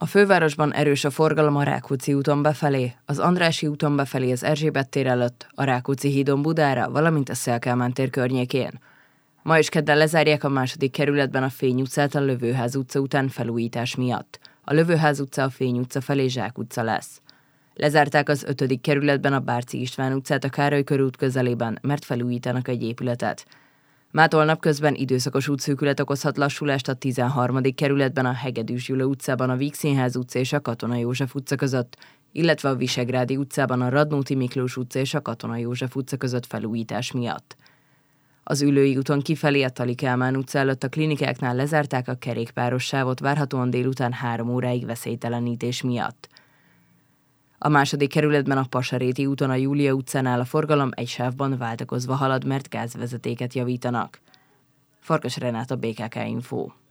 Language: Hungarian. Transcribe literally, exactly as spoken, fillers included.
A fővárosban erős a forgalom a Rákóczi úton befelé, az Andrássy úton befelé az Erzsébet tér előtt, a Rákóczi hídon Budára, valamint a Széll-Kálmán tér környékén. Ma is kedden lezárják a második kerületben a Fény utcát a Lövőház utca után felújítás miatt. A Lövőház utca a Fény utca felé Zsák utca lesz. Lezárták az ötödik kerületben a Bárci István utcát a Károly körút közelében, mert felújítanak egy épületet. Mától napközben időszakos útszűkület okozhat lassulást a tizenharmadik kerületben a Hegedűs Gyula utcában a Vígszínház utca és a Katona József utca között, illetve a Visegrádi utcában a Radnóti Miklós utca és a Katona József utca között felújítás miatt. Az Üllői úton kifelé a Thaly Kálmán utca előtt a klinikáknál lezárták a kerékpáros sávot várhatóan délután három óráig veszélytelenítés miatt. A második kerületben a Pasaréti úton a Júlia utcánál a forgalom egy sávban váltakozva halad, mert gázvezetéket javítanak. Farkas Renáta, bé ká ká Info.